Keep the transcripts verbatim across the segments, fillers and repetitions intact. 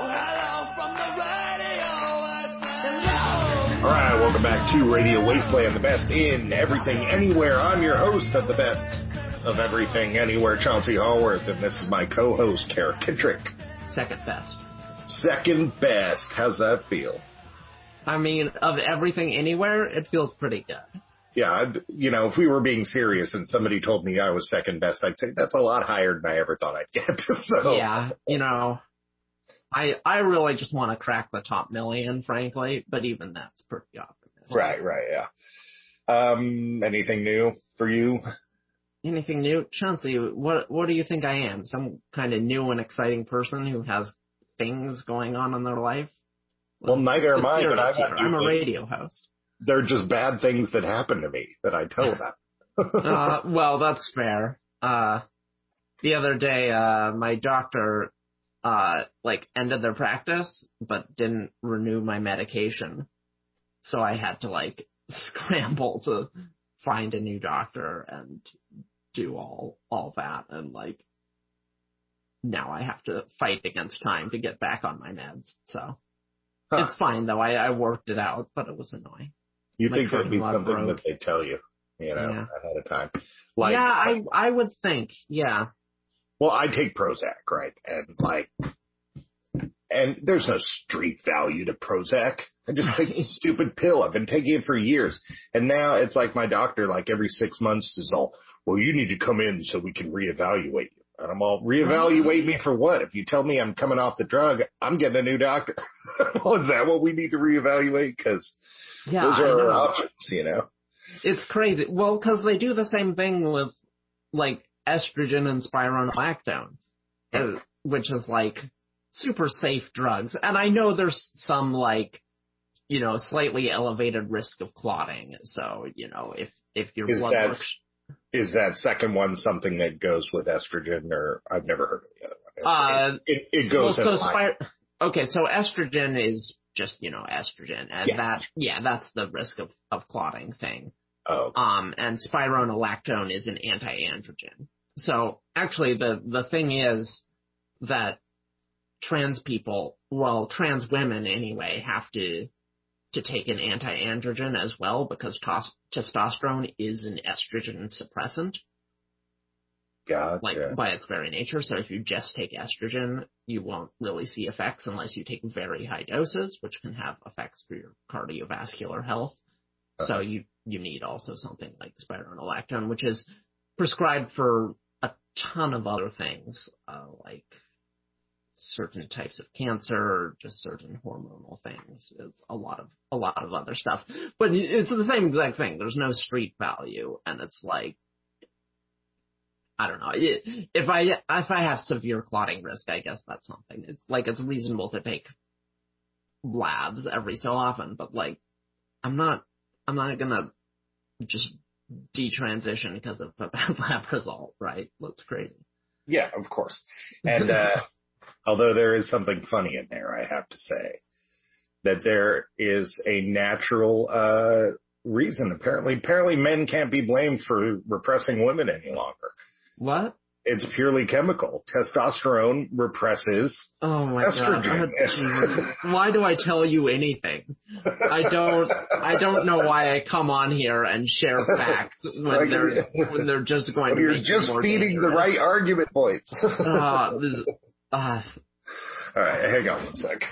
All right, welcome back to Radio Wasteland, the best in everything, anywhere. I'm your host of the best of everything, anywhere, Chauncey Hallworth, and this is my co-host, Kara Kittrick. Second best. Second best. How's that feel? I mean, of everything, anywhere, it feels pretty good. Yeah, I'd, you know, if we were being serious and somebody told me I was second best, I'd say that's a lot higher than I ever thought I'd get. So yeah, you know. I I really just want to crack the top million, frankly, but even that's pretty optimistic. Right, right, yeah. Um, anything new for you? Anything new? Chauncey, what what do you think I am? Some kind of new and exciting person who has things going on in their life? Well, well neither am I, but I got I'm a radio host. They're just bad things that happen to me that I tell about. uh, well, that's fair. Uh, the other day, uh, my doctor... Uh, like, ended their practice, but didn't renew my medication. So I had to, like, scramble to find a new doctor and do all, all that. And, like, now I have to fight against time to get back on my meds. So huh. It's fine, though. I, I worked it out, but it was annoying. You my think that'd be something broke. That they tell you, you know, yeah. ahead of time? Like, yeah, I, I would think, yeah. Well, I take Prozac, right? And like, and there's no street value to Prozac. I just take this stupid pill. I've been taking it for years. And now it's like my doctor, like every six months is all, well, you need to come in so we can reevaluate you. And I'm all, reevaluate me for what? If you tell me I'm coming off the drug, I'm getting a new doctor. Well, is that what we need to reevaluate? Because yeah, those are our options, you know? It's crazy. Well, because they do the same thing with, like, estrogen and spironolactone, uh, which is like super safe drugs. And I know there's some like, you know, slightly elevated risk of clotting. So, you know, if, if your is blood that, works... Is that second one something that goes with estrogen, or I've never heard of the other one? Uh, it, it, it goes well, in so spir- Okay, so estrogen is just, you know, estrogen. And yeah. that, yeah, that's the risk of, of clotting thing. Oh. Um, and spironolactone is an anti-androgen. So actually the, the thing is that trans people, well, trans women anyway, have to, to take an anti-androgen as well because tos- testosterone is an estrogen suppressant. Gotcha. Like by its very nature. So if you just take estrogen, you won't really see effects unless you take very high doses, which can have effects for your cardiovascular health. Uh-huh. So you, you need also something like spironolactone, which is prescribed for a ton of other things, uh, like certain types of cancer or just certain hormonal things. It's a lot of, a lot of other stuff, but it's the same exact thing. There's no street value. And it's like, I don't know. If I, if I have severe clotting risk, I guess that's something. It's like, it's reasonable to take labs every so often, but like, I'm not, I'm not gonna just detransition because of a bad lab result, right? Looks crazy. Yeah, of course. And uh, although there is something funny in there, I have to say that there is a natural uh, reason. Apparently, apparently men can't be blamed for repressing women any longer. What? It's purely chemical. Testosterone represses oh my estrogen. God. Why do I tell you anything? I don't. I don't know why I come on here and share facts when like, they're when they're just going to you're make just more feeding dangerous. the right argument points. uh, uh, All right, hang on one sec.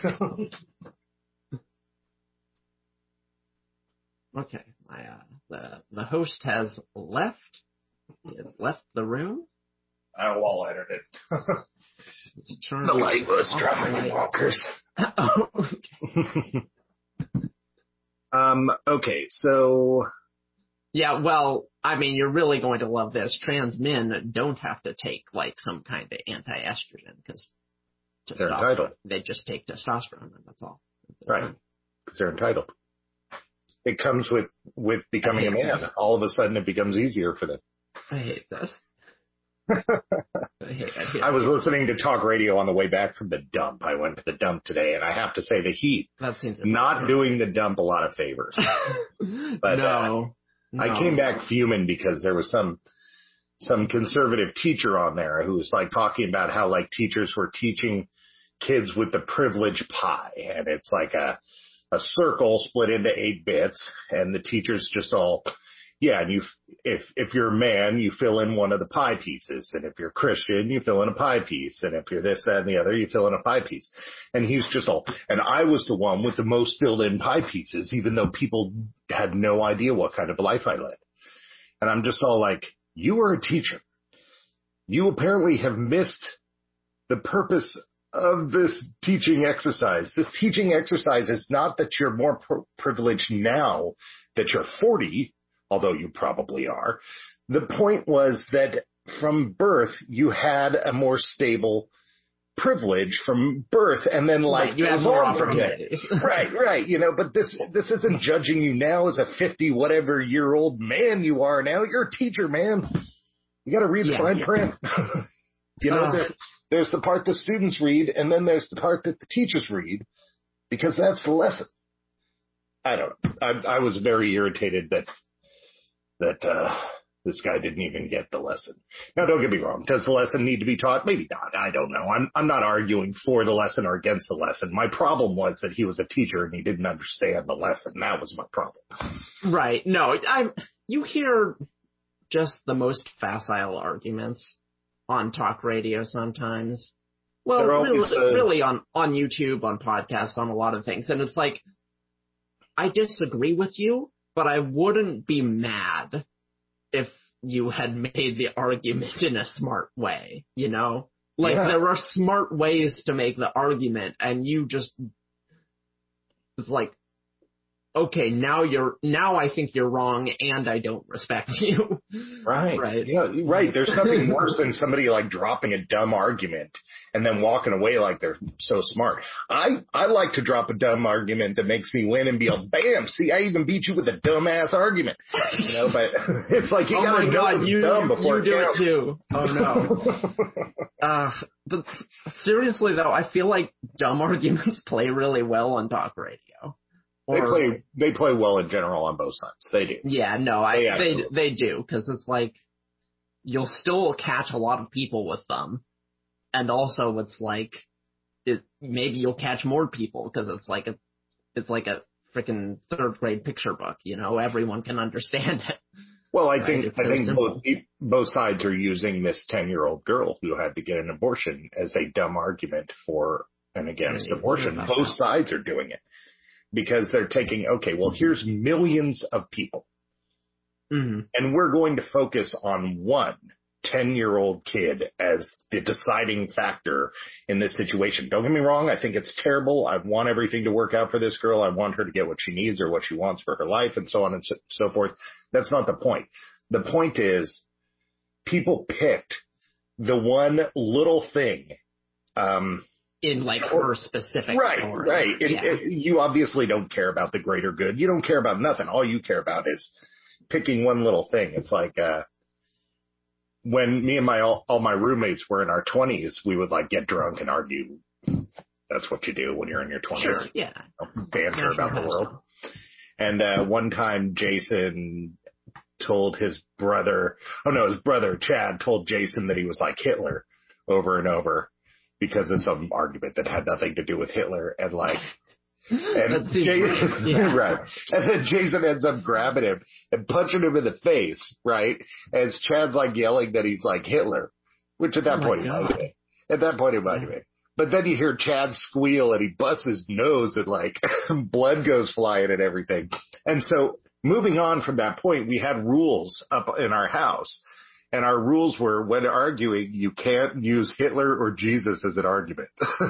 Okay, my uh, the the host has left. He has left the room. I wall edited it. The light was driving me bonkers. Oh, okay. um, okay, so... Yeah, well, I mean, you're really going to love this. Trans men don't have to take, like, some kind of anti-estrogen, because they're entitled. They just take testosterone, and that's all. Right, because they're entitled. It comes with, with becoming a man. This. All of a sudden, it becomes easier for them. I hate this. I was listening to talk radio on the way back from the dump. I went to the dump today, and I have to say the heat, that seems not doing the dump a lot of favors. But no, uh, no. I came back fuming because there was some some conservative teacher on there who was like talking about how like teachers were teaching kids with the privilege pie, and it's like a a circle split into eight bits, and the teacher's just all, yeah, and you, if, if you're a man, you fill in one of the pie pieces, and if you're Christian, you fill in a pie piece, and if you're this, that, and the other, you fill in a pie piece. And he's just all, and I was the one with the most filled in pie pieces, even though people had no idea what kind of life I led. And I'm just all like, you are a teacher. You apparently have missed the purpose of this teaching exercise. This teaching exercise is not that you're more pr- privileged now that you're forty, although you probably are. The point was that from birth, you had a more stable privilege from birth, and then like right, you have more opportunities. right, right. You know, but this this isn't judging you now as a fifty whatever year old man you are now. You're a teacher, man. You got to read the yeah, fine yeah. print. you know, uh, there, there's the part the students read, and then there's the part that the teachers read, because that's the lesson. I don't know. I, I was very irritated that that uh, this guy didn't even get the lesson. Now, don't get me wrong. Does the lesson need to be taught? Maybe not. I don't know. I'm I'm not arguing for the lesson or against the lesson. My problem was that he was a teacher and he didn't understand the lesson. That was my problem. Right. No, I you hear just the most facile arguments on talk radio sometimes. Well, really, uh, really on, on YouTube, on podcasts, on a lot of things. And it's like, I disagree with you, but I wouldn't be mad if you had made the argument in a smart way, you know? Like, yeah. there are smart ways to make the argument, and you just, it's like, okay, now you're, now I think you're wrong and I don't respect you. Right. Right. Yeah, right. There's nothing worse than somebody like dropping a dumb argument and then walking away like they're so smart. I, I like to drop a dumb argument that makes me win and be like, bam, see, I even beat you with a dumbass argument. You know, but it's like you oh gotta my know God, it's you, dumb before you do it counts. it too. Oh no. uh, but seriously though, I feel like dumb arguments play really well on talk radio. They play they play well in general on both sides. They do. Yeah, no, I they they, they do, because it's like you'll still catch a lot of people with them, and also it's like it maybe you'll catch more people because it's like a it's like a freaking third grade picture book. You know, everyone can understand it. Well, I right? think It's I so think simple. both both sides are using this ten year old girl who had to get an abortion as a dumb argument for and against abortion. Both that. sides are doing it. Because they're taking, okay, well, here's millions of people. Mm-hmm. And we're going to focus on one ten-year-old kid as the deciding factor in this situation. Don't get me wrong. I think it's terrible. I want everything to work out for this girl. I want her to get what she needs or what she wants for her life and so on and so, so forth. That's not the point. The point is people picked the one little thing, um, in like her specific right, story. Right, right. Yeah. You obviously don't care about the greater good. You don't care about nothing. All you care about is picking one little thing. It's like uh, when me and my all, all my roommates were in our twenties, we would like get drunk and argue. That's what you do when you're in your twenties. Sure, yeah. You know, banter National about the world. And uh, one time, Jason told his brother, oh no, his brother Chad told Jason that he was like Hitler over and over. Because of some argument that had nothing to do with Hitler, and like, and Jason, yeah. right, and then Jason ends up grabbing him and punching him in the face, right? As Chad's like yelling that he's like Hitler, which at that oh point he might have been. At that point he might have been. But then you hear Chad squeal and he busts his nose and like blood goes flying and everything. And so moving on from that point, we had rules up in our house. And our rules were, when arguing, you can't use Hitler or Jesus as an argument.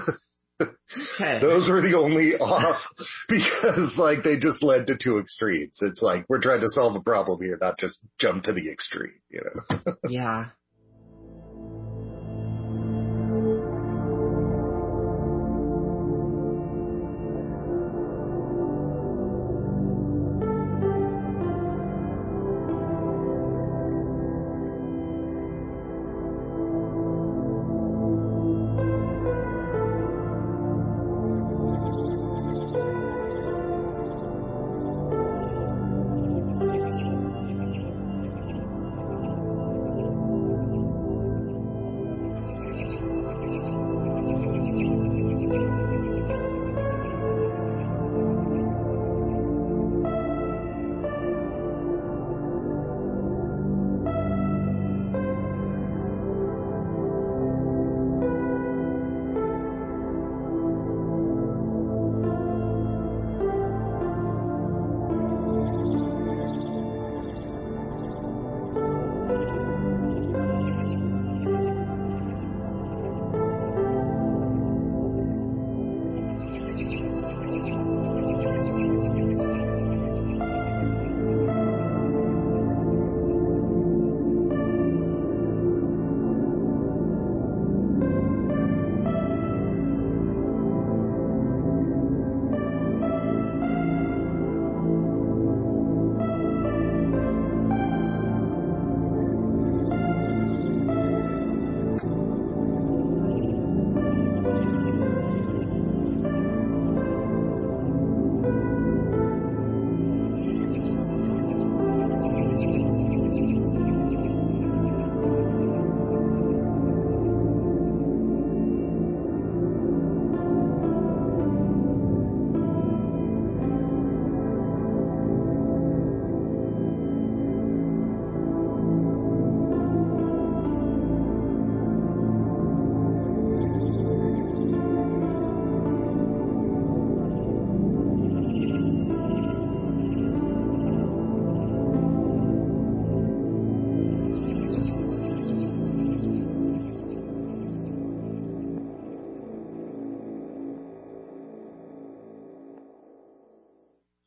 Okay. Those were the only off, because, like, they just led to two extremes. It's like, we're trying to solve a problem here, not just jump to the extreme, you know? Yeah.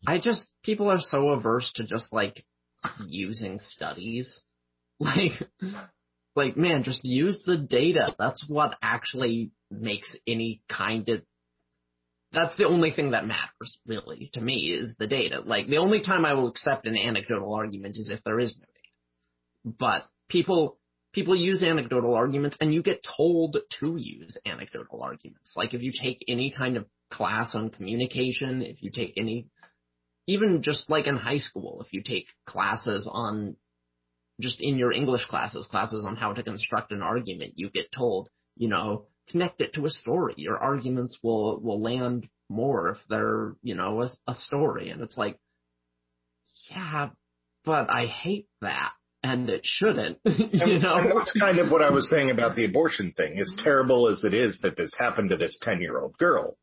I just, people are so averse to just, like, using studies. Like, like, man, just use the data. That's what actually makes any kind of, that's the only thing that matters, really, to me, is the data. Like, the only time I will accept an anecdotal argument is if there is no data. But people, people use anecdotal arguments, and you get told to use anecdotal arguments. Like, if you take any kind of class on communication, if you take any, even just like in high school, if you take classes on, just in your English classes, classes on how to construct an argument, you get told, you know, connect it to a story. Your arguments will, will land more if they're, you know, a, a story. And it's like, yeah, but I hate that. And it shouldn't, you know? And that's kind of what I was saying about the abortion thing. As terrible as it is that this happened to this ten-year-old girl,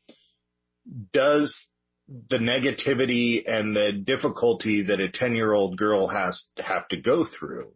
does the negativity and the difficulty that a ten-year-old girl has to have to go through,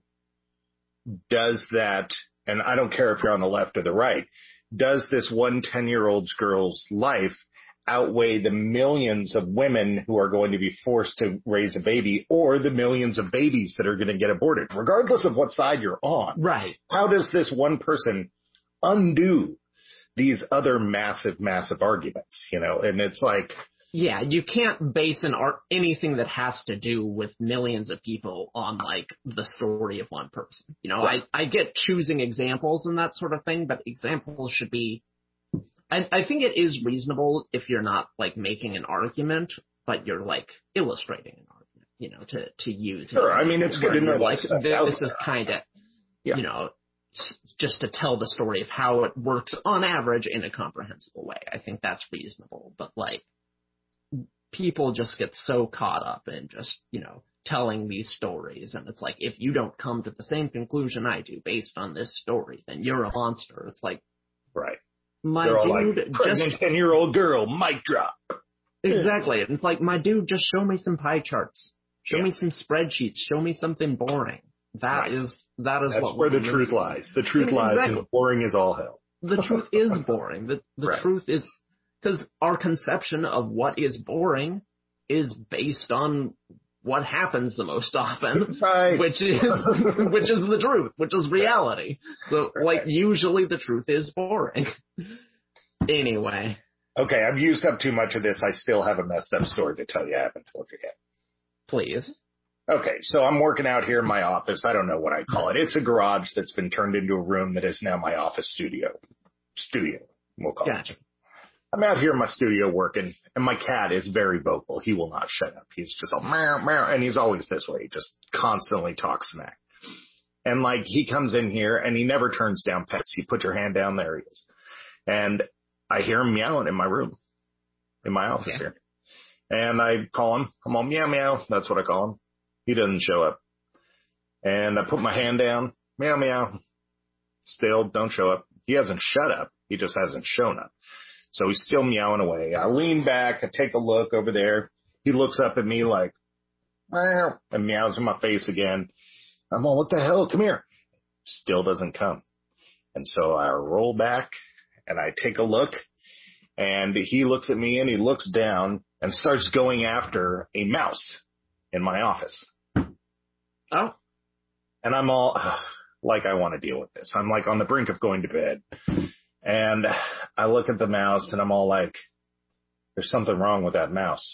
does that, and I don't care if you're on the left or the right, does this one ten-year-old girl's life outweigh the millions of women who are going to be forced to raise a baby, or the millions of babies that are going to get aborted, regardless of what side you're on? Right. How does this one person undo these other massive, massive arguments, you know? And it's like, yeah, you can't base an art, anything that has to do with millions of people on, like, the story of one person. You know, right. I, I get choosing examples and that sort of thing, but examples should be, I, I think it is reasonable if you're not, like, making an argument, but you're, like, illustrating an argument, you know, to, to use. Sure, I mean, it's good to know, like, this is kind of, yeah. you know, just to tell the story of how it works on average in a comprehensible way. I think that's reasonable, but, like, people just get so caught up in just, you know, telling these stories. And it's like, if you don't come to the same conclusion I do based on this story, then you're a monster. It's like, right. My They're all dude, like, pregnant just ten-year-old girl, mic drop. Exactly. And it's like, my dude, just show me some pie charts. Show yeah. me some spreadsheets. Show me something boring. That right. is, that is That's what where the truth lies. The truth exactly. lies in boring as all hell. The truth is boring. The, the right. truth is, because our conception of what is boring is based on what happens the most often, right. which is which is the truth, which is reality. So, right. like, usually the truth is boring. Anyway. Okay, I've used up too much of this. I still have a messed up story to tell you. I haven't told you yet. Please. Okay, so I'm working out here in my office. I don't know what I call it. It's a garage that's been turned into a room that is now my office studio. Studio, we'll call gotcha. it. I'm out here in my studio working, and my cat is very vocal. He will not shut up. He's just all meow, meow, and he's always this way. He just constantly talks smack. And, like, he comes in here, and he never turns down pets. You put your hand down, there he is. And I hear him meowing in my room, in my office yeah. here. And I call him. I'm all meow, meow. That's what I call him. He doesn't show up. And I put my hand down, meow, meow. Still don't show up. He hasn't shut up. He just hasn't shown up. So he's still meowing away. I lean back. I take a look over there. He looks up at me like, meow, and meows in my face again. I'm all, what the hell? Come here. Still doesn't come. And so I roll back and I take a look, and he looks at me and he looks down and starts going after a mouse in my office. Oh. And I'm all like, I want to deal with this. I'm like on the brink of going to bed. And I look at the mouse and I'm all like, there's something wrong with that mouse.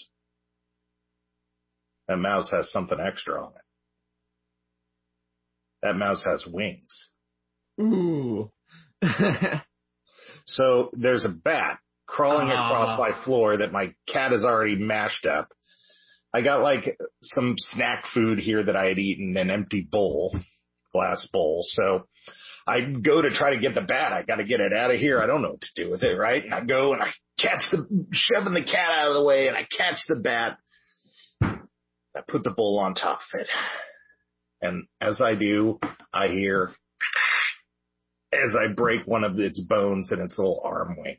That mouse has something extra on it. That mouse has wings. Ooh. So there's a bat crawling uh. across my floor that my cat has already mashed up. I got like some snack food here that I had eaten, an empty bowl, glass bowl. So I go to try to get the bat. I got to get it out of here. I don't know what to do with it, right? And I go and I catch the, shoving the cat out of the way, and I catch the bat. I put the bowl on top of it. And as I do, I hear as I break one of its bones in its little arm wing.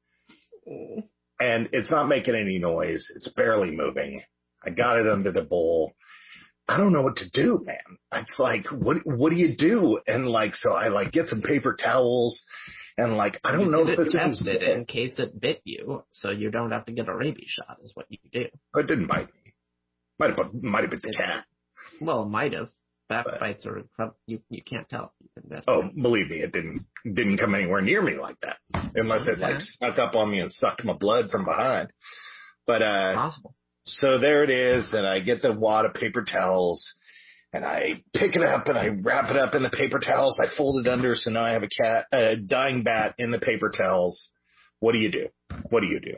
And it's not making any noise. It's barely moving. I got it under the bowl. I don't know what to do, man. It's like, what, what do you do? And like, so I like get some paper towels And like, I don't you know did if it this test is it in case it bit you, so you don't have to get a rabies shot. Is what you do. It didn't bite me. Might have, might have been the It, cat. well, it might have. Bat But, bites are incredible. You you can't tell. You can bet. oh, believe me, it didn't didn't come anywhere near me like that, unless it like Okay. snuck up on me and sucked my blood from behind. But uh, Possible. so there it is. And I get the wad of paper towels, and I pick it up and I wrap it up in the paper towels. I fold it under, so now I have a cat, a dying bat in the paper towels. What do you do? What do you do?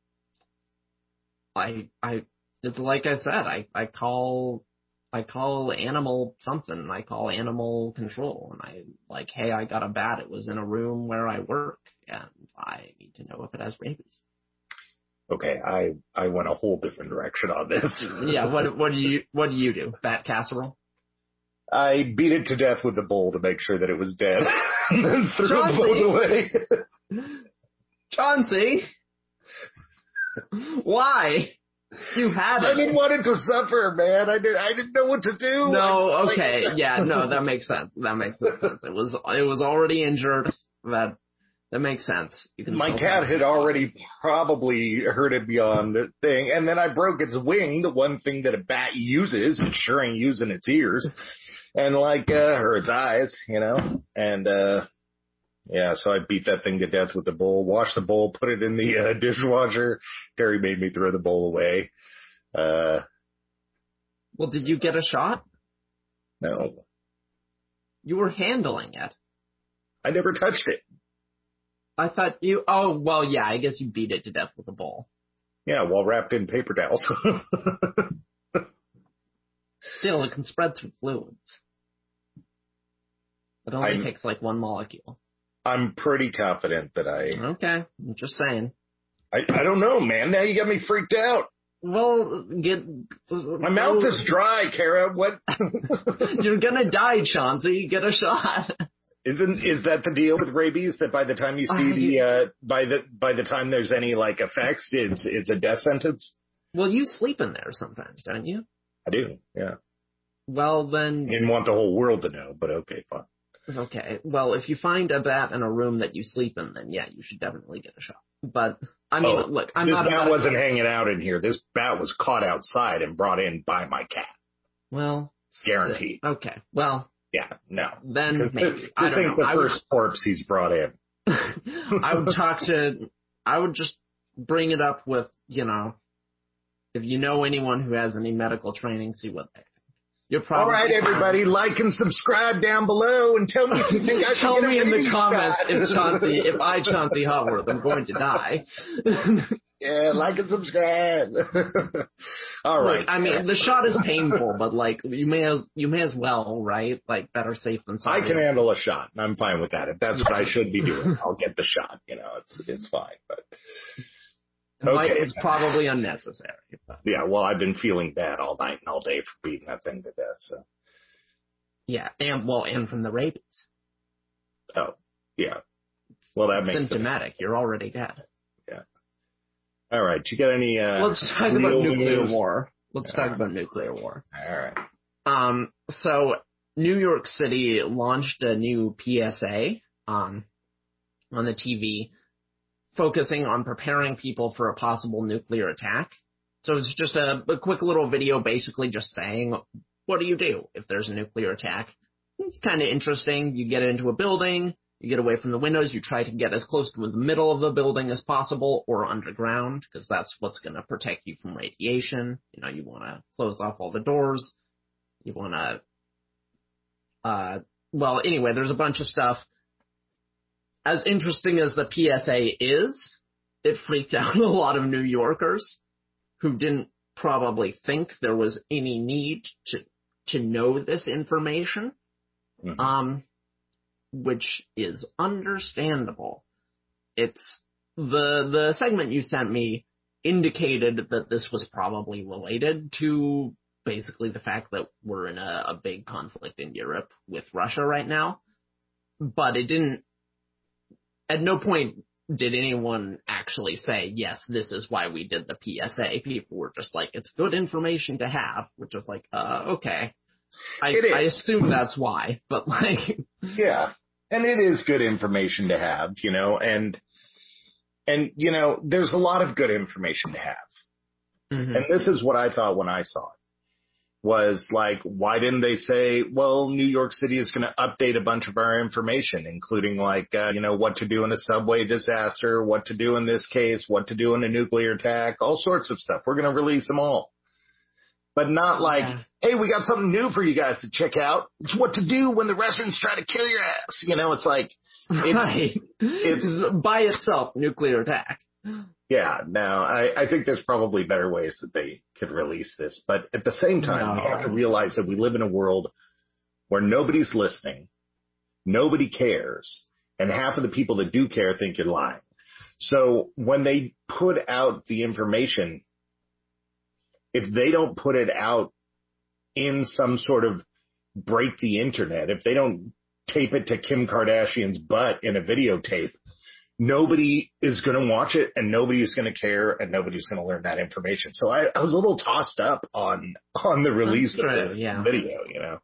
I I it's like I said. I I call. I call animal something. I call animal control, and I like, hey, I got a bat. It was in a room where I work, and I need to know if it has rabies. Okay, I I went a whole different direction on this. Yeah, what what do you what do you do? Bat casserole? I beat it to death with the bowl to make sure that it was dead, and then threw Chauncey. the bowl away. Chauncey, why? You had I it. didn't want it to suffer, man. I didn't. I didn't know what to do. No, I, okay, like, yeah, no, that makes sense. That makes sense. It was it was already injured. That that makes sense. You can my still cat have had it. already probably hurt it beyond the thing, and then I broke its wing, the one thing that a bat uses. It sure ain't using its ears, and like uh, or its eyes, you know, and. uh Yeah, so I beat that thing to death with the bowl, washed the bowl, put it in the uh, dishwasher. Terry made me throw the bowl away. Uh, Well, did you get a shot? no, You were handling it. I never touched it. I thought you. Oh, well, yeah. I guess you beat it to death with a bowl. Yeah, while wrapped in paper towels. Still, it can spread through fluids. It only I'm, takes like one molecule. I'm pretty confident that I, Okay, I'm just saying. I. I don't know, man. Now you got me freaked out. Well, get. My mouth is dry, Kara. What? You're gonna die, Chauncey. Get a shot. Isn't is that the deal with rabies? That by the time you see Uh, the you- uh, by the by the time there's any like effects, it's it's a death sentence. Well, you sleep in there sometimes, don't you? I do. Yeah. Well, then. Didn't want the whole world to know, but okay, fine. Okay. Well, if you find a bat in a room that you sleep in, then yeah, you should definitely get a shot. But I mean, Oh, look, I'm this not. bat about wasn't hanging out in here. This bat was caught outside and brought in by my cat. Well, Guaranteed. Okay. Well, Yeah, no. then maybe. This I don't ain't know. the I first would, corpse he's brought in. I would talk to. I would just bring it up with, you know, if you know anyone who has any medical training, see what they think. You're probably All right, everybody, like and subscribe down below and tell me if you think I should Tell get a me in the rabies comments shot. if Chauncey, if I, Chauncey Hutworth, am going to die. Yeah, like and subscribe. All right. Look, I mean, the shot is painful, but like you may as you may as well, right? Like better safe than I sorry. can handle a shot. I'm fine with that. If that's what I should be doing, I'll get the shot. You know, it's it's fine. But Like, okay. it's probably unnecessary. But Yeah, well, I've been feeling bad all night and all day for beating that thing to death. So, yeah, and well, and from the rabies. oh, yeah. Well, that makes sense. Symptomatic. You're already dead. Yeah. All right. You got any? Uh, Let's talk about real nuclear news? war. Let's All talk right. about nuclear war. All right. Um, so New York City launched a new P S A um, on the T V, focusing on preparing people for a possible nuclear attack. So it's just a, a quick little video basically just saying, what do you do if there's a nuclear attack? It's kind of interesting. You get into a building, you get away from the windows, you try to get as close to the middle of the building as possible or underground, because that's what's going to protect you from radiation. You know, you want to close off all the doors. You want to, uh, well, anyway, there's a bunch of stuff. As interesting as the P S A is, it freaked out a lot of New Yorkers who didn't probably think there was any need to to know this information, Mhm. um, which is understandable. It's the the segment you sent me indicated that this was probably related to basically the fact that we're in a, a big conflict in Europe with Russia right now, but it didn't. At no point did anyone actually say, yes, this is why we did the P S A. People were just like, it's good information to have, which is like, uh, okay. I, It is. I assume that's why, but like, Yeah. And it is good information to have, you know, and, and, you know, there's a lot of good information to have. Mm-hmm. And this is what I thought when I saw it. Was like, why didn't they say, well, New York City is going to update a bunch of our information, including like, uh, you know, what to do in a subway disaster, what to do in this case, what to do in a nuclear attack, all sorts of stuff. We're going to release them all. But not like, yeah. hey, we got something new for you guys to check out. It's what to do when the Russians try to kill your ass. You know, it's like. It, right. It's by itself, nuclear attack. Yeah, no, I, I think there's probably better ways that they could release this. But at the same time, no. we have to realize that we live in a world where nobody's listening, nobody cares, and half of the people that do care think you're lying. So when they put out the information, if they don't put it out in some sort of break the internet, if they don't tape it to Kim Kardashian's butt in a videotape, nobody is going to watch it and nobody is going to care and nobody's going to learn that information. So I, I was a little tossed up on, on the release That's of true, this yeah. video, you know.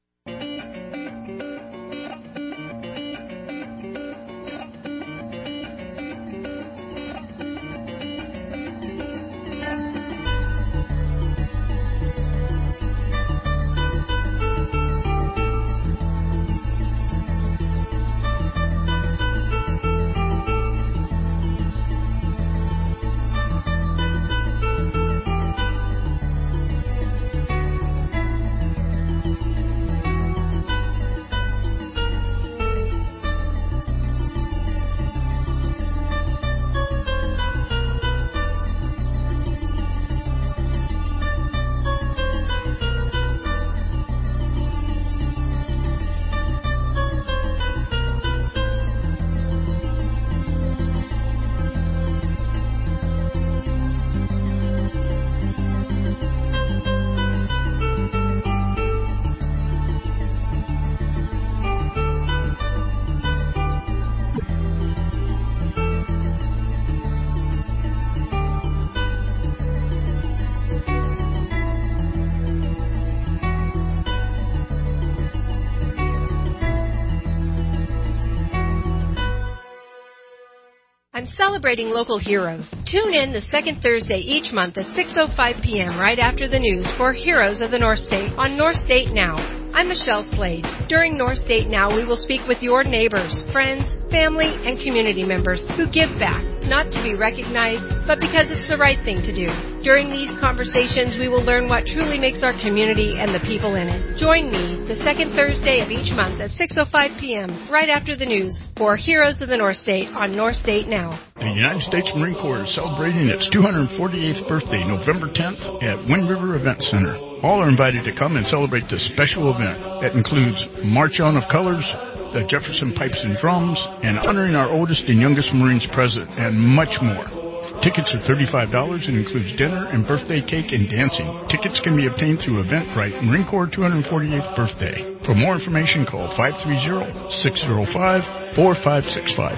I'm celebrating local heroes. Tune in the second Thursday each month at six oh five p.m. right after the news for Heroes of the North State on North State Now. I'm Michelle Slade. During North State Now, we will speak with your neighbors, friends, family, and community members who give back, not to be recognized, but because it's the right thing to do. During these conversations, we will learn what truly makes our community and the people in it. Join me the second Thursday of each month at six oh five p.m. right after the news for Heroes of the North State on North State Now. The United States Marine Corps is celebrating its two hundred forty-eighth birthday November tenth at Wind River Event Center. All are invited to come and celebrate this special event that includes March On of Colors, the Jefferson Pipes and Drums, and honoring our oldest and youngest Marines present, and much more. Tickets are thirty-five dollars and includes dinner and birthday cake and dancing. Tickets can be obtained through Eventbrite Marine Corps two hundred forty-eighth Birthday. For more information, call five three zero, six zero five, four five six five.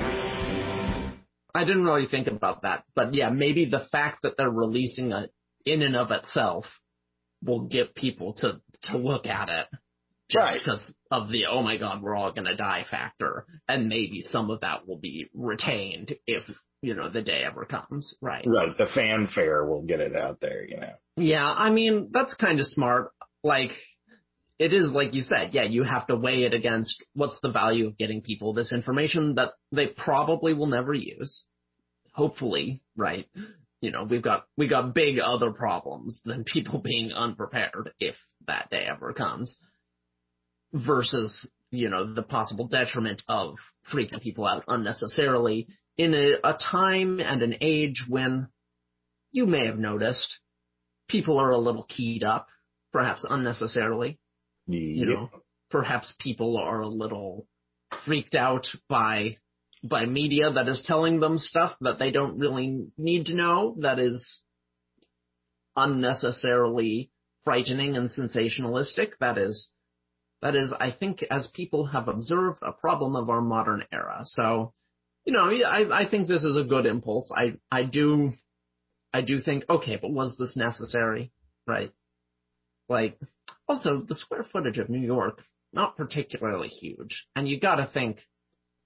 I didn't really think about that, but yeah, maybe the fact that they're releasing it in and of itself will get people to, to look at it just right. because of the, oh my God, we're all going to die factor. And maybe some of that will be retained if, you know, the day ever comes, right? Right, the fanfare will get it out there, you know. Yeah, I mean, that's kind of smart. Like, it is like you said, yeah, you have to weigh it against what's the value of getting people this information that they probably will never use. Hopefully, right? You know, we've got we got big other problems than people being unprepared if that day ever comes. Versus, you know, the possible detriment of freaking people out unnecessarily in a, a time and an age when you may have noticed people are a little keyed up, perhaps unnecessarily. Yep. You know, perhaps people are a little freaked out by by media that is telling them stuff that they don't really need to know, that is unnecessarily frightening and sensationalistic. That is, that is, I think, as people have observed, a problem of our modern era. So, you know, I, I think this is a good impulse. I, I do, I do think, okay, but was this necessary? Right? Like, also, the square footage of New York, not particularly huge. And you gotta think,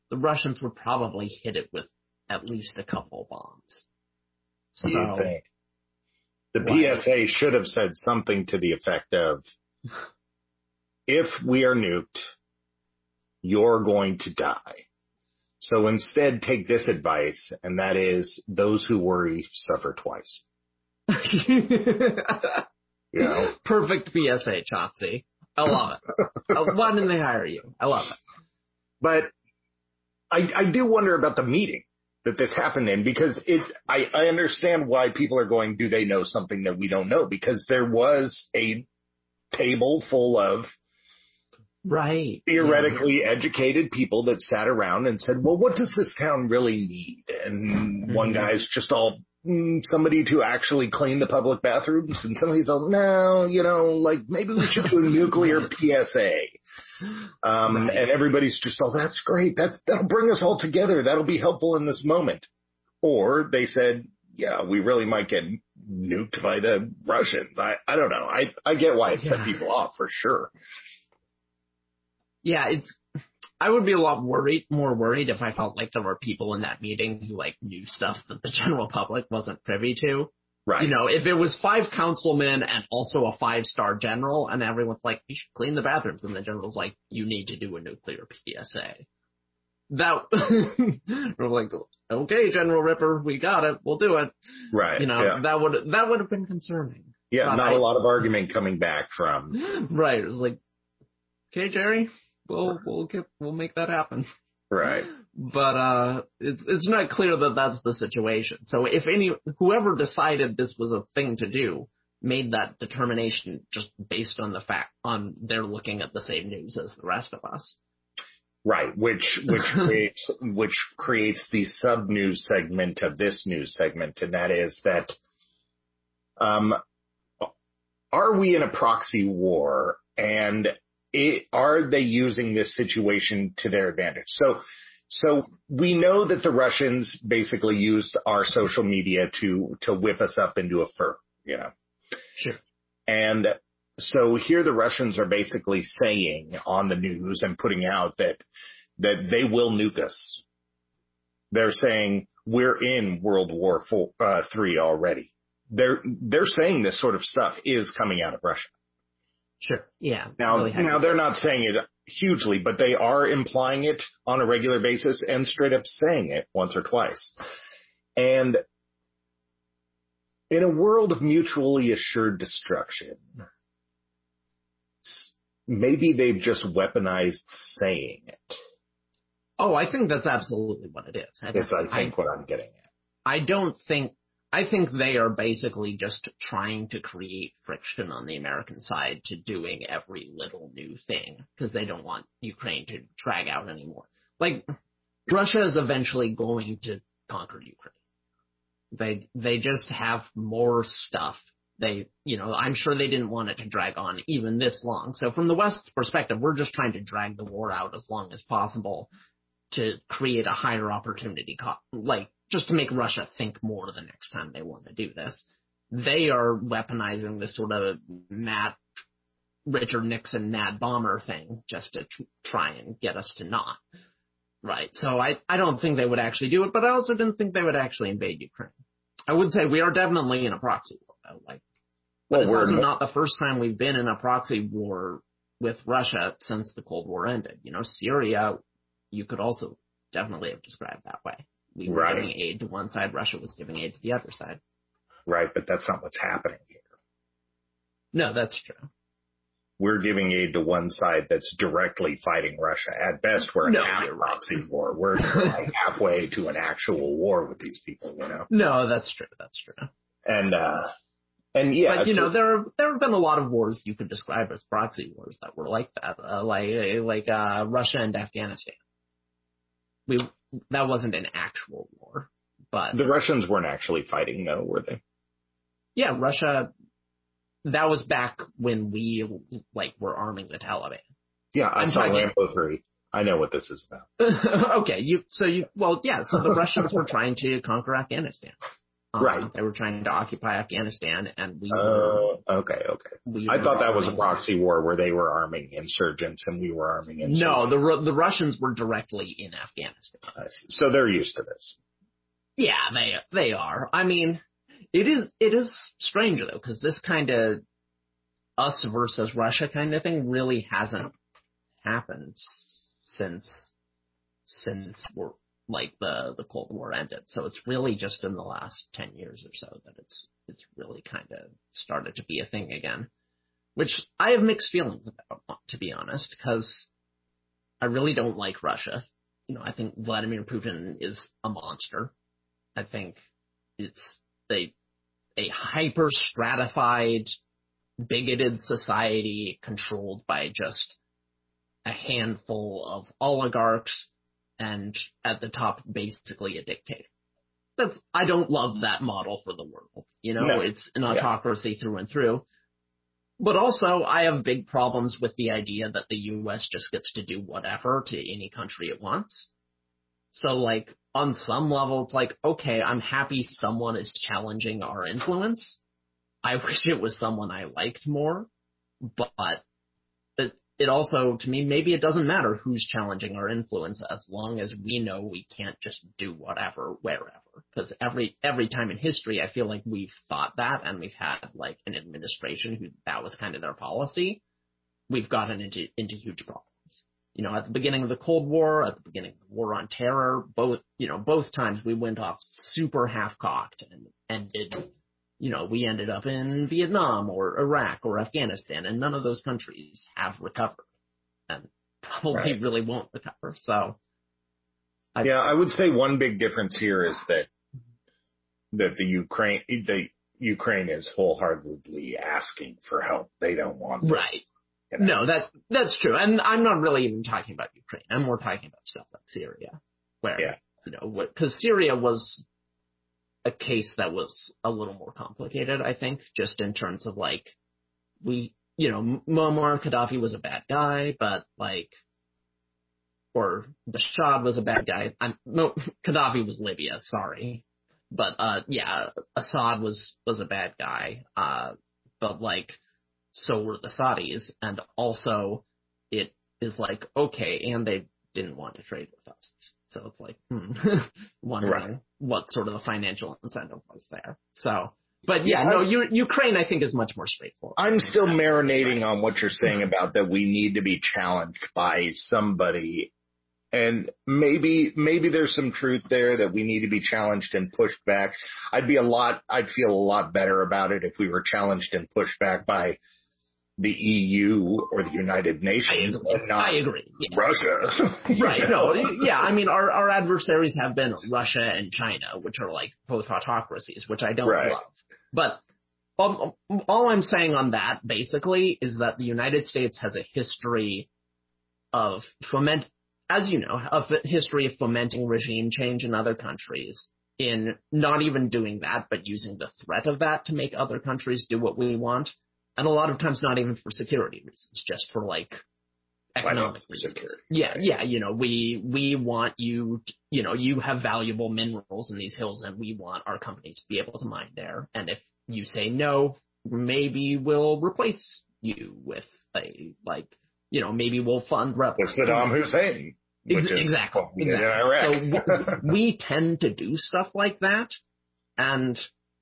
the Russians would probably hit it with at least a couple bombs. So, do you think? The P S A should have said something to the effect of, if we are nuked, you're going to die. So instead, take this advice, and that is, those who worry suffer twice. You know? Perfect P S A, Chauncey. I love it. Why didn't they hire you? I love it. But I, I do wonder about the meeting that this happened in, because it, I, I understand why people are going, do they know something that we don't know? Because there was a table full of right theoretically yeah. educated people that sat around and said, well, what does this town really need? And mm-hmm. one guy's just all, mm, somebody to actually clean the public bathrooms. And somebody's all, no, you know, like maybe we should do a nuclear P S A. Um, right. And everybody's just, oh, that's great. That's, that'll bring us all together. That'll be helpful in this moment. Or they said, yeah, we really might get nuked by the Russians. I, I don't know. I, I get why it yeah. set people off for sure. Yeah, it's, I would be a lot worried, more worried if I felt like there were people in that meeting who like knew stuff that the general public wasn't privy to. Right. You know, if it was five councilmen and also a five-star general, and everyone's like, you should clean the bathrooms, and the general's like, you need to do a nuclear P S A. That, we're like, okay, General Ripper, we got it, we'll do it. Right. You know, yeah. that would that would have been concerning. Yeah, but not I, a lot of argument coming back from. Right. It was like, okay, Jerry, we'll we'll get we'll make that happen. Right. But uh, it's it's not clear that that's the situation. So if any, whoever decided this was a thing to do made that determination just based on the fact on they're looking at the same news as the rest of us. Right, which which creates which creates the sub news segment of this news segment, and that is that um, are we in a proxy war, and it, are they using this situation to their advantage? So. So we know that the Russians basically used our social media to, to whip us up into a fur, you know. Sure. And so here the Russians are basically saying on the news and putting out that, that they will nuke us. They're saying we're in World War Four, uh, three already. They're, they're saying this sort of stuff is coming out of Russia. Sure. Yeah. Now, really now they're not saying it hugely, but they are implying it on a regular basis and straight up saying it once or twice. And in a world of mutually assured destruction, maybe they've just weaponized saying it. Oh, I think that's absolutely what it is. I yes, I think I, what I'm getting at. I don't think I think they are basically just trying to create friction on the American side to doing every little new thing because they don't want Ukraine to drag out anymore. Like, Russia is eventually going to conquer Ukraine. They, they just have more stuff. They, you know, I'm sure they didn't want it to drag on even this long. So from the West's perspective, we're just trying to drag the war out as long as possible to create a higher opportunity cost, like, just to make Russia think more the next time they want to do this. They are weaponizing this sort of Nat, Richard Nixon, Nad Bomber thing just to tr- try and get us to not. Right. So I, I don't think they would actually do it, but I also didn't think they would actually invade Ukraine. I would say we are definitely in a proxy war, though. Like, but well, it's also not the first time we've been in a proxy war with Russia since the Cold War ended. You know, Syria, you could also definitely have described that way. We were right. giving aid to one side, Russia was giving aid to the other side. Right, but that's not what's happening here. No, that's true. We're giving aid to one side that's directly fighting Russia. At best, we're in no, half proxy right. war. We're like halfway to an actual war with these people, you know? No, that's true. That's true. And, uh, and yeah. But, you so, know, there have, there have been a lot of wars you could describe as proxy wars that were like that, uh, like, like, uh, Russia and Afghanistan. We, that wasn't an actual war, but. The Russians weren't actually fighting, though, were they? Yeah, Russia, that was back when we, like, were arming the Taliban. Yeah, I I'm saw talking... Rambo three. I know what this is about. Okay, you, so you, well, yeah, so the Russians were trying to conquer Afghanistan. Um, right. They were trying to occupy Afghanistan, and we Oh, were. okay, okay. We I thought that was a arming- proxy war where they were arming insurgents and we were arming insurgents. No, the Ru- the Russians were directly in Afghanistan. I see. So they're used to this. Yeah, they they are. I mean, it is it is strange though, because this kind of us versus Russia kind of thing really hasn't happened since since we're like the the Cold War ended. So it's really just in the last ten years or so that it's it's really kind of started to be a thing again, which I have mixed feelings about, to be honest, because I really don't like Russia. You know, I think Vladimir Putin is a monster. I think it's a a hyper stratified, bigoted society controlled by just a handful of oligarchs, and at the top, basically a dictator. That's I don't love that model for the world. You know, No. It's an autocracy yeah. through and through. But also, I have big problems with the idea that the U S just gets to do whatever to any country it wants. So, like, on some level, it's like, okay, I'm happy someone is challenging our influence. I wish it was someone I liked more, but it, it also, to me, maybe it doesn't matter who's challenging our influence as long as we know we can't just do whatever, wherever. Because every every time in history, I feel like we've thought that, and we've had, like, an administration who that was kind of their policy. We've gotten into into huge problems. You know, at the beginning of the Cold War, at the beginning of the War on Terror, both, you know, both times we went off super half-cocked and ended, you know, we ended up in Vietnam or Iraq or Afghanistan, and none of those countries have recovered and probably right. really won't recover. So, I, yeah, I would say one big difference here is that that the Ukraine, the Ukraine is wholeheartedly asking for help. They don't want this. Right. You know? No, that that's true. And I'm not really even talking about Ukraine. I'm more talking about stuff like Syria, where, yeah. you know, because Syria was a case that was a little more complicated, I think, just in terms of, like, we, you know, Muammar Gaddafi was a bad guy, but, like, or Bashar was a bad guy. I'm, no, Gaddafi was Libya, sorry. But, uh, yeah, Assad was, was a bad guy. Uh, but, like, so were the Saudis, and also it is like, okay, and they didn't want to trade with us. So it's like, hmm, wondering right. what sort of the financial incentive was there. So, but yeah, yeah no, U- Ukraine I think is much more straightforward. I'm still marinating on what you're saying about that we need to be challenged by somebody. And maybe, maybe there's some truth there that we need to be challenged and pushed back. I'd be a lot, I'd feel a lot better about it if we were challenged and pushed back by the E U or the United Nations I and not I agree. Yeah. Russia. Right. No, yeah. I mean, our, our adversaries have been Russia and China, which are like both autocracies, which I don't right. love. But um, all I'm saying on that basically is that the United States has a history of foment, as you know, a history of fomenting regime change in other countries, in not even doing that, but using the threat of that to make other countries do what we want. And a lot of times not even for security reasons, just for, like, economic reasons. Security. Yeah, yeah, you know, we we want you, to, you know, you have valuable minerals in these hills, and we want our companies to be able to mine there. And if you say no, maybe we'll replace you with a, like, you know, maybe we'll fund rebels. With Saddam Hussein. Which Ex- is exactly. exactly. In Iraq. So we, we tend to do stuff like that, and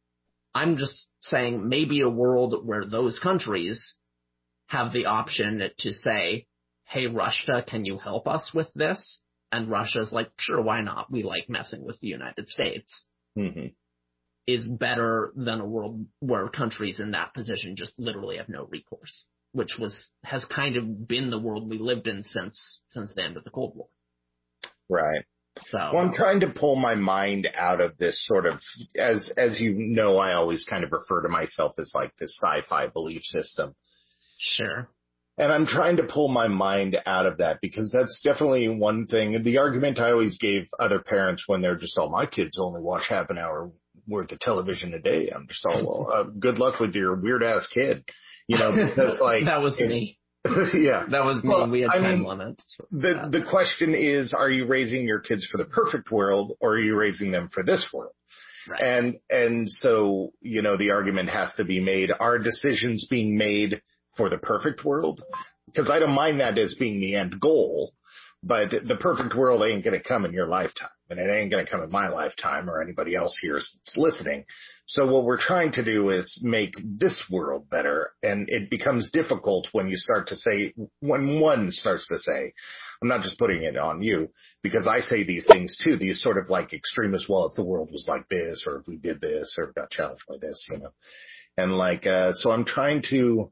I'm just saying maybe a world where those countries have the option to say, hey, Russia, can you help us with this? And Russia's like, sure, why not? We like messing with the United States. Mm-hmm. Is better than a world where countries in that position just literally have no recourse, which was has kind of been the world we lived in since since the end of the Cold War. Right. So well, I'm trying to pull my mind out of this sort of, as as you know, I always kind of refer to myself as like this sci-fi belief system. Sure. And I'm trying to pull my mind out of that because that's definitely one thing. The argument I always gave other parents when they're just, oh, my kids only watch half an hour worth of television a day. I'm just all, well, uh, good luck with your weird ass kid. You know, because like. That was it, me. Yeah. That was me. Well, we had I time mean, limits. The, the question is, are you raising your kids for the perfect world or are you raising them for this world? Right. And, and so, you know, the argument has to be made, are decisions being made for the perfect world? Because I don't mind that as being the end goal, but the perfect world ain't going to come in your lifetime, and it ain't going to come in my lifetime or anybody else here that's listening. So what we're trying to do is make this world better, and it becomes difficult when you start to say, when one starts to say, I'm not just putting it on you, because I say these things too, these sort of like extremist, well, if the world was like this, or if we did this, or got challenged by this, you know. And like, uh, so I'm trying to,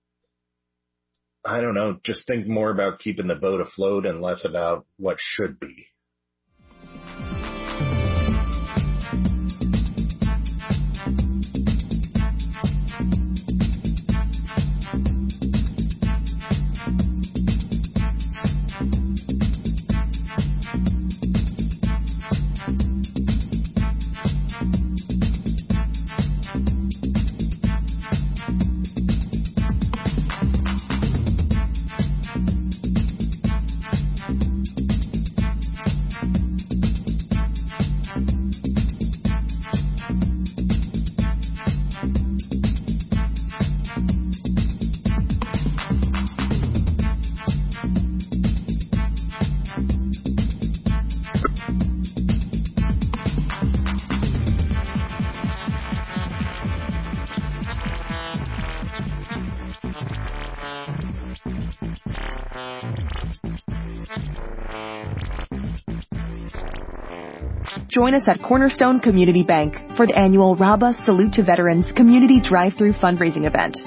I don't know, just think more about keeping the boat afloat and less about what should be. Join us at Cornerstone Community Bank for the annual Rabba Salute to Veterans Community Drive-Thru Fundraising Event.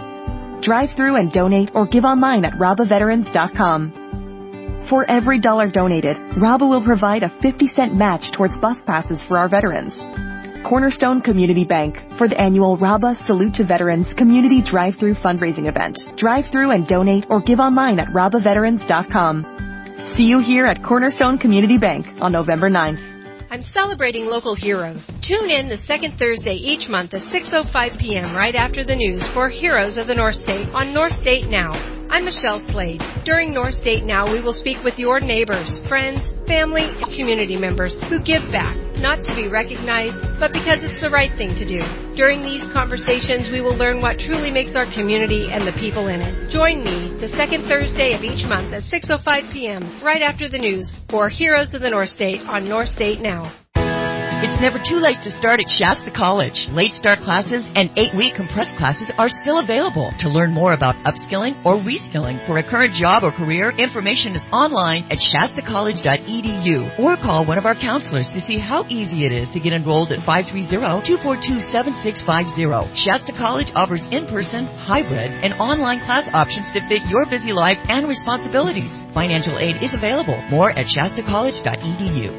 Drive through and donate or give online at rabba veterans dot com. For every dollar donated, Rabba will provide a fifty cent match towards bus passes for our veterans. Cornerstone Community Bank for the annual Rabba Salute to Veterans Community Drive-Thru Fundraising Event. Drive through and donate or give online at rabba veterans dot com. See you here at Cornerstone Community Bank on November ninth. I'm celebrating local heroes. Tune in the second Thursday each month at six oh five p.m. right after the news for Heroes of the North State on North State Now. I'm Michelle Slade. During North State Now, we will speak with your neighbors, friends, family, and community members who give back, not to be recognized, but because it's the right thing to do. During these conversations, we will learn what truly makes our community and the people in it. Join me the second Thursday of each month at six oh five p.m. right after the news for Heroes of the North State on North State Now. It's never too late to start at Shasta College. Late start classes and eight-week compressed classes are still available. To learn more about upskilling or reskilling for a current job or career, information is online at shasta college dot e d u or call one of our counselors to see how easy it is to get enrolled at five three zero, two four two, seven six five zero. Shasta College offers in-person, hybrid, and online class options to fit your busy life and responsibilities. Financial aid is available. More at shasta college dot e d u.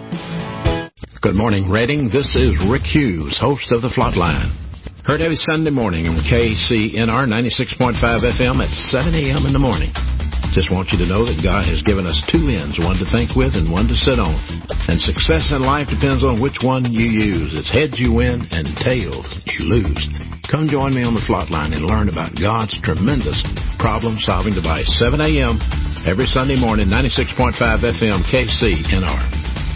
Good morning, Reading. This is Rick Hughes, host of The Flatline. Heard every Sunday morning on K C N R ninety-six point five F M at seven a.m. in the morning. Just want you to know that God has given us two ends, one to think with and one to sit on. And success in life depends on which one you use. It's heads you win and tails you lose. Come join me on The Flatline and learn about God's tremendous problem-solving device. seven a.m. every Sunday morning, ninety-six point five F M, K C N R.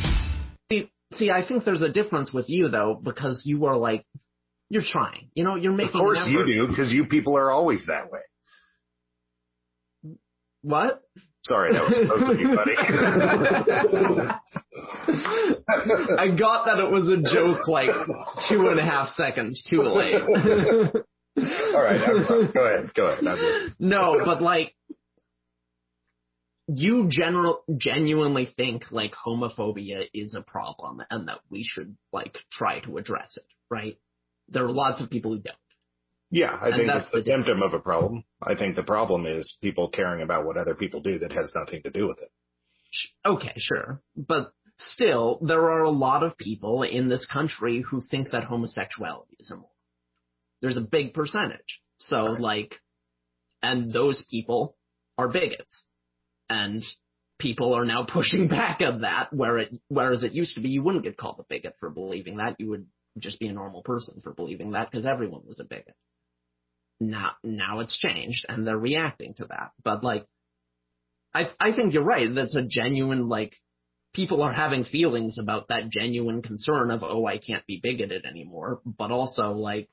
See, I think there's a difference with you, though, because you are like, you're trying. You know, you're making Of course an you effort. do, because you people are always that way. What? Sorry, that was supposed to be funny. I got that it was a joke like two and a half seconds too late. All right, I'm sorry. Go ahead. Go ahead. I'm good. No, but like, you general, genuinely think like homophobia is a problem and that we should like try to address it, right? There are lots of people who don't. Yeah, I And think that's it's the the symptom of a problem. I think the problem is people caring about what other people do that has nothing to do with it. Okay, sure. But still, there are a lot of people in this country who think that homosexuality is immoral. There's a big percentage. So like, and those people are bigots. And people are now pushing back on that, where it, whereas it used to be you wouldn't get called a bigot for believing that. You would just be a normal person for believing that because everyone was a bigot. Now, now it's changed and they're reacting to that. But like, I, I think you're right. That's a genuine, like, people are having feelings about that genuine concern of, oh, I can't be bigoted anymore, but also, like,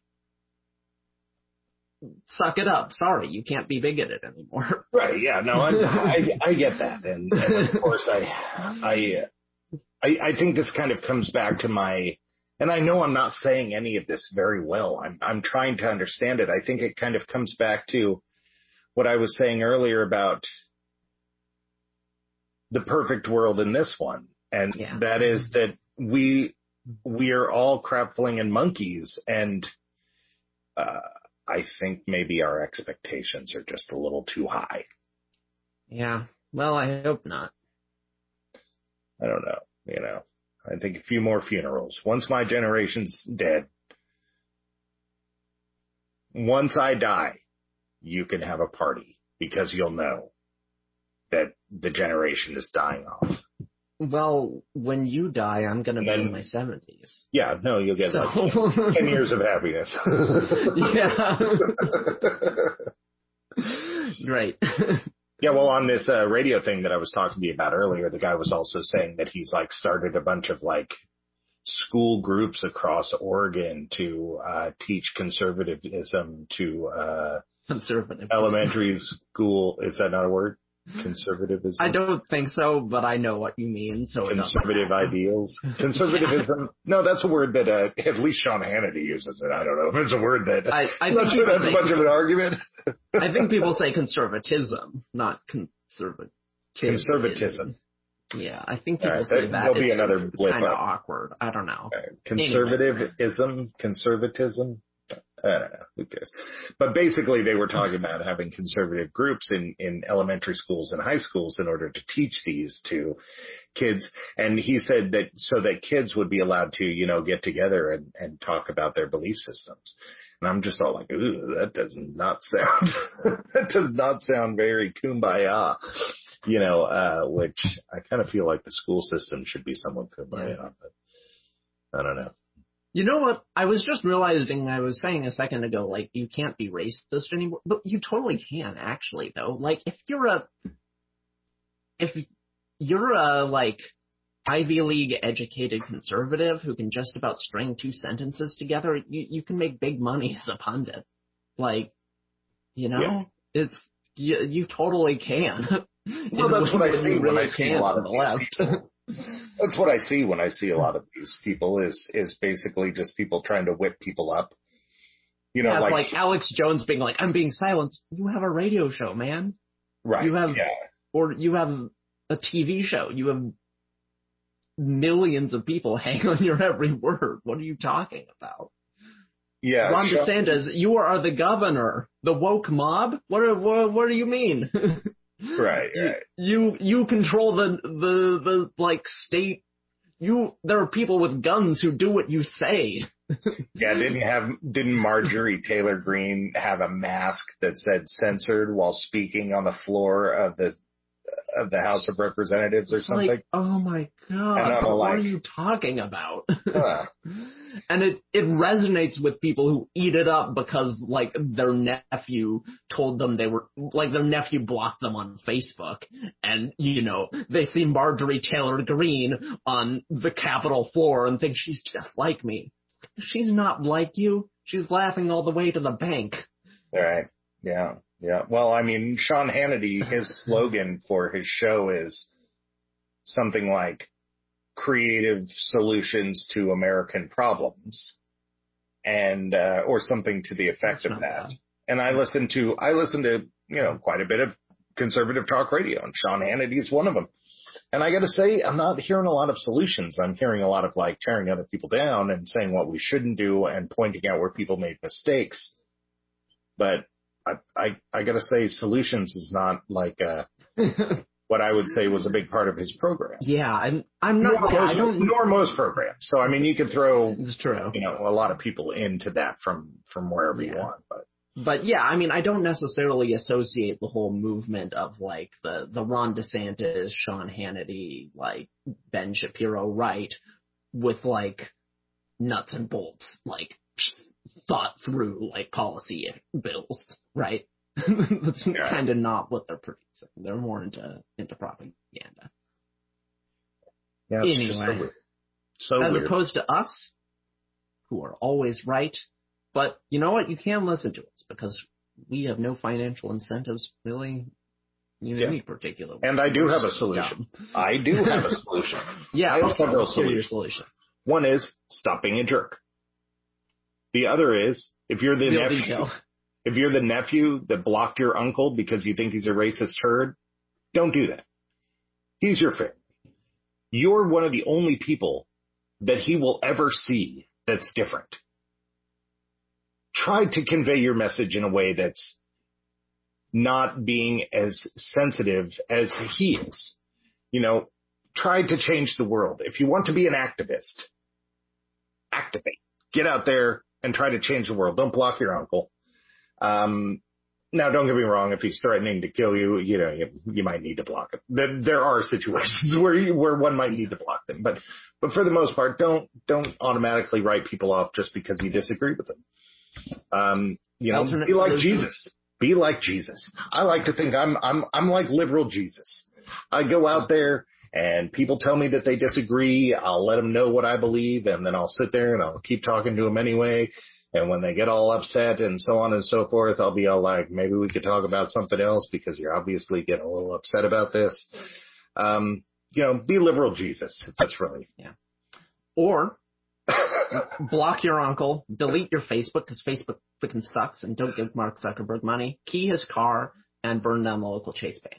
suck it up. Sorry, you can't be bigoted anymore. Right, yeah, no, I, I, I get that. And, and of course, I, I, I, I think this kind of comes back to my, and I know I'm not saying any of this very well. I'm, I'm trying to understand it. I think it kind of comes back to what I was saying earlier about the perfect world in this one. And yeah. that is that we, we are all crap-flinging monkeys, and, uh, I think maybe our expectations are just a little too high. Yeah. Well, I hope not. I don't know. You know, I think a few more funerals. Once my generation's dead, once I die, you can have a party, because you'll know that the generation is dying off. Well, when you die, I'm going to be in my seventies. Yeah, no, you'll get so. like ten years of happiness. Yeah. Great. Yeah, well, on this uh, radio thing that I was talking to you about earlier, the guy was also saying that he's like started a bunch of like school groups across Oregon to uh, teach conservatism to uh, Conservative. elementary school. Is that not a word? Conservatism? I don't think so, but I know what you mean. So conservative ideals. Conservatism. Yeah. No, that's a word that uh, at least Sean Hannity uses it. I don't know if it's a word that. I, I I'm not sure that's much of an argument. I think people say conservatism, not conservatism. Conservatism. Yeah, I think people right, say that. that. There'll be it's another blip kind of up. awkward. I don't know. Right. Conservatism, anyway. Conservatism. I don't know. Who cares? But basically, they were talking about having conservative groups in, in elementary schools and high schools in order to teach these to kids. And he said that so that kids would be allowed to, you know, get together and, and talk about their belief systems. And I'm just all like, ooh, that does not sound, that does not sound very kumbaya, you know, uh, which I kind of feel like the school system should be somewhat kumbaya, yeah. but I don't know. You know what? I was just realizing, I was saying a second ago, like, you can't be racist anymore. But you totally can, actually, though. Like, if you're a, if you're a, like, Ivy League educated conservative who can just about string two sentences together, you, you can make big money as a pundit. Like, you know, yeah. it's, you, you totally can. Well, that's what I see when I see a lot of the left. That's what I see when I see a lot of these people is is basically just people trying to whip people up. You know, yeah, like, like Alex Jones being like, I'm being silenced. You have a radio show, man. Right. You have, yeah. Or you have a T V show. You have millions of people hang on your every word. What are you talking about? Yeah. Ron sure. DeSantis, you are the governor. The woke mob? What, are, what, what do you mean? Right, right. You, you you control the the the like state. You there are people with guns who do what you say. Yeah, didn't have didn't Marjorie Taylor Greene have a mask that said censored while speaking on the floor of the of the House of Representatives or it's something? Like, oh my god, what like, are you talking about? Uh, and it, it resonates with people who eat it up because, like, their nephew told them they were, like, their nephew blocked them on Facebook, and, you know, they see Marjorie Taylor Greene on the Capitol floor and think she's just like me. She's not like you. She's laughing all the way to the bank. All right. Yeah. Yeah. Well, I mean, Sean Hannity, his slogan for his show is something like creative solutions to American problems, and, uh, or something to the effect That's of that. Bad. And I listen to, I listen to, you know, quite a bit of conservative talk radio, and Sean Hannity is one of them. And I got to say, I'm not hearing a lot of solutions. I'm hearing a lot of like tearing other people down and saying what we shouldn't do and pointing out where people made mistakes. But I, I, I got to say, solutions is not like uh, what I would say was a big part of his program. Yeah, I'm, I'm not. Nor, yeah, most, I don't, nor most programs. So I mean, you could throw, it's true. You know, a lot of people into that from from wherever yeah. you want. But but yeah, I mean, I don't necessarily associate the whole movement of like the the Ron DeSantis, Sean Hannity, like Ben Shapiro right with like nuts and bolts, like thought through like policy bills, right? That's yeah. kind of not what they're producing. They're more into into propaganda. Yeah, it's Anyway. just so weird. So As weird. opposed to us, who are always right. But you know what? You can listen to us because we have no financial incentives, really, in Yeah. any particular way. And I do We're have a just solution. dumb. I do have a solution. Yeah, I have okay, several let's hear your solutions. solution. One is stop being a jerk. The other is if you're the Real nephew, detail. if you're the nephew that blocked your uncle because you think he's a racist turd, don't do that. He's your friend. You're one of the only people that he will ever see that's different. Try to convey your message in a way that's not being as sensitive as he is. You know, try to change the world. If you want to be an activist, activate. Get out there and try to change the world. Don't block your uncle. Um, now, don't get me wrong. If he's threatening to kill you, you know, you, you might need to block him. There, there are situations where you, where one might need to block them, but but for the most part, don't don't automatically write people off just because you disagree with them. Um, you know, Alternate be like solution. Jesus. Be like Jesus. I like to think I'm I'm I'm like liberal Jesus. I go out there and people tell me that they disagree. I'll let them know what I believe, and then I'll sit there and I'll keep talking to them anyway. And when they get all upset and so on and so forth, I'll be all like, maybe we could talk about something else because you're obviously getting a little upset about this. Um, you know, be liberal Jesus. That's really. Yeah. Or block your uncle, delete your Facebook because Facebook freaking sucks, and don't give Mark Zuckerberg money, key his car, and burn down the local Chase Bank.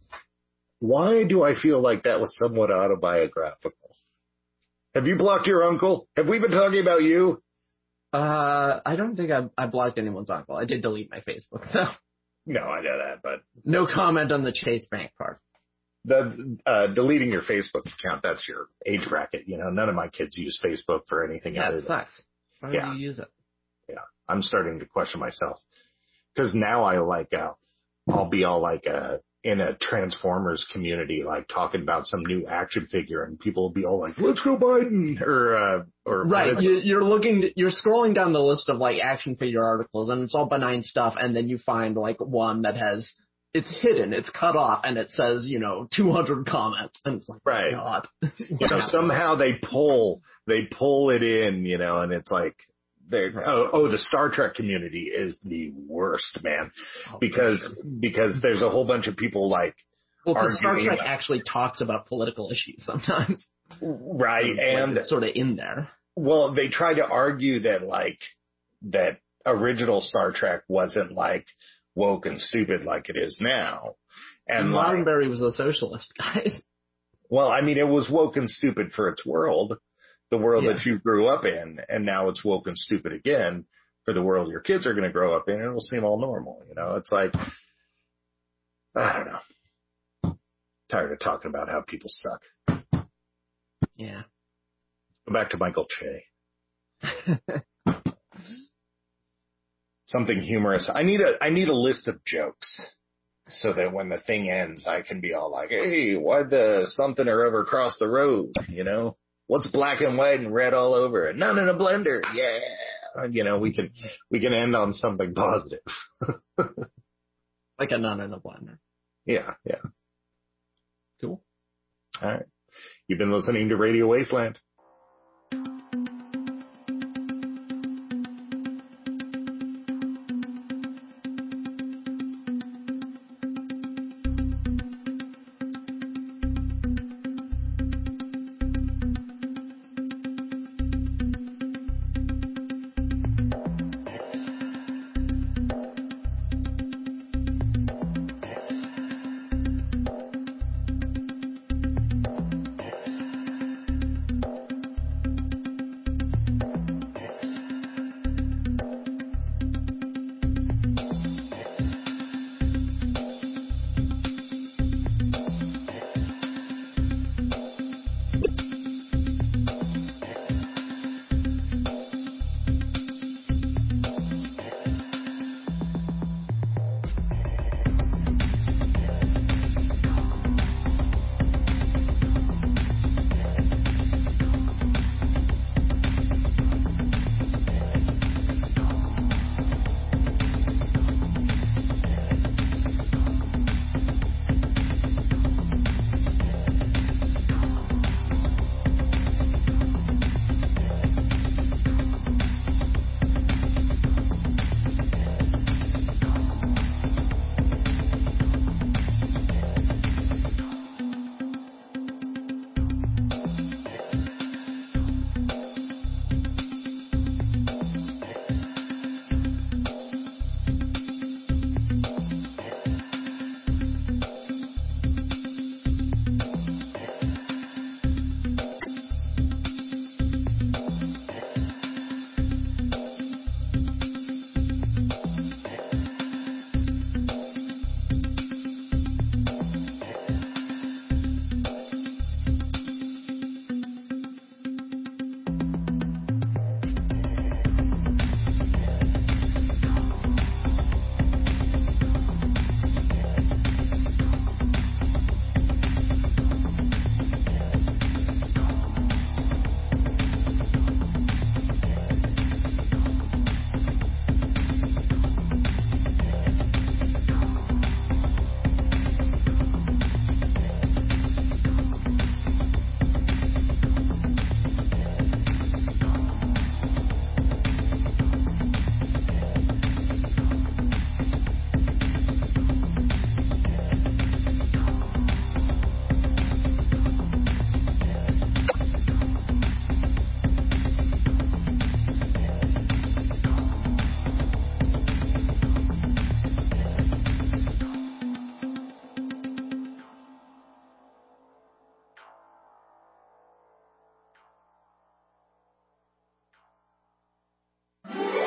Why do I feel like that was somewhat autobiographical? Have you blocked your uncle? Have we been talking about you? Uh, I don't think I, I blocked anyone's uncle. I did delete my Facebook, though. No, I know that, but No comment on the Chase Bank part. the uh, deleting your Facebook account, that's your age bracket. You know, none of my kids use Facebook for anything Yeah, other it than. sucks. Why Yeah. would you use it? Yeah, I'm starting to question myself because now I like, uh, I'll be all like, uh, in a Transformers community, like talking about some new action figure, and people will be all like, "Let's go Biden," or, uh, or Right, you, you're looking, you're scrolling down the list of like action figure articles, and it's all benign stuff, and then you find like one that has, it's hidden, it's cut off, and it says, you know, two hundred comments, and it's like, Right. God. you know, somehow they pull, they pull it in, you know, and it's like, they're, Right. oh, oh, the Star Trek community is the worst, man, Oh, because, for sure. because there's a whole bunch of people like, Well, because Star arguing Trek about- actually talks about political issues sometimes. right, Like, and it's sort of in there. well, they try to argue that like, that original Star Trek wasn't like woke and stupid like it is now. And like, Roddenberry was a socialist guy. well, I mean, it was woke and stupid for its world, the world Yeah. that you grew up in, and now it's woke and stupid again for the world your kids are going to grow up in, and it will seem all normal. You know, it's like, I don't know. Tired of talking about how people suck. Yeah. Go back to Michael Che. Something humorous. I need a, I need a list of jokes so that when the thing ends, I can be all like, hey, why'd the something or ever cross the road? You know, what's black and white and red all over it? None in a blender. Yeah. You know, we can, we can end on something positive. Like a nun in a blender. Yeah. Yeah. Cool. All right. You've been listening to Radio Wasteland.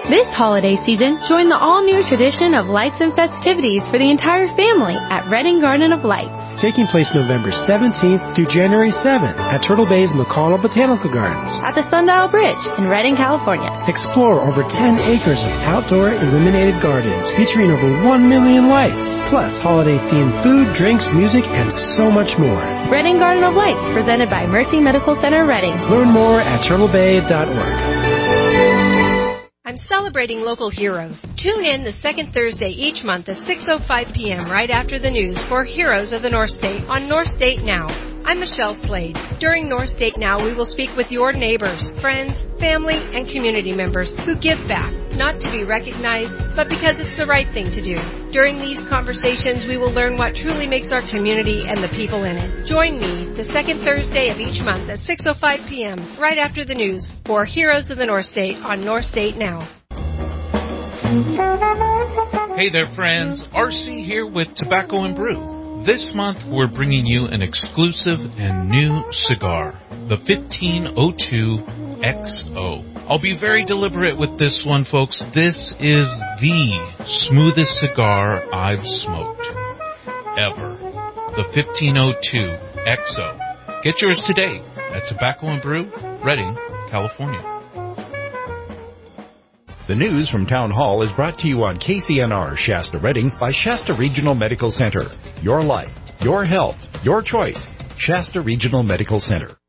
This holiday season, join the all-new tradition of lights and festivities for the entire family at Redding Garden of Lights. Taking place November seventeenth through January seventh at Turtle Bay's McConnell Botanical Gardens. At the Sundial Bridge in Redding, California. Explore over ten acres of outdoor illuminated gardens featuring over one million lights, plus holiday-themed food, drinks, music, and so much more. Redding Garden of Lights, presented by Mercy Medical Center, Redding. Learn more at turtle bay dot org. I'm celebrating local heroes. Tune in the second Thursday each month at six oh five p.m. right after the news for Heroes of the North State on North State Now. I'm Michelle Slade. During North State Now, we will speak with your neighbors, friends, family, and community members who give back, not to be recognized, but because it's the right thing to do. During these conversations, we will learn what truly makes our community and the people in it. Join me the second Thursday of each month at six oh five p.m. right after the news for Heroes of the North State on North State Now. Hey there, friends. R C here with Tobacco and Brew. This month, we're bringing you an exclusive and new cigar, the fifteen oh two X O. I'll be very deliberate with this one, folks. This is the smoothest cigar I've smoked ever. The fifteen oh two X O. Get yours today at Tobacco and Brew, Redding, California. The news from Town Hall is brought to you on K C N R Shasta Redding by Shasta Regional Medical Center. Your life, your health, your choice. Shasta Regional Medical Center.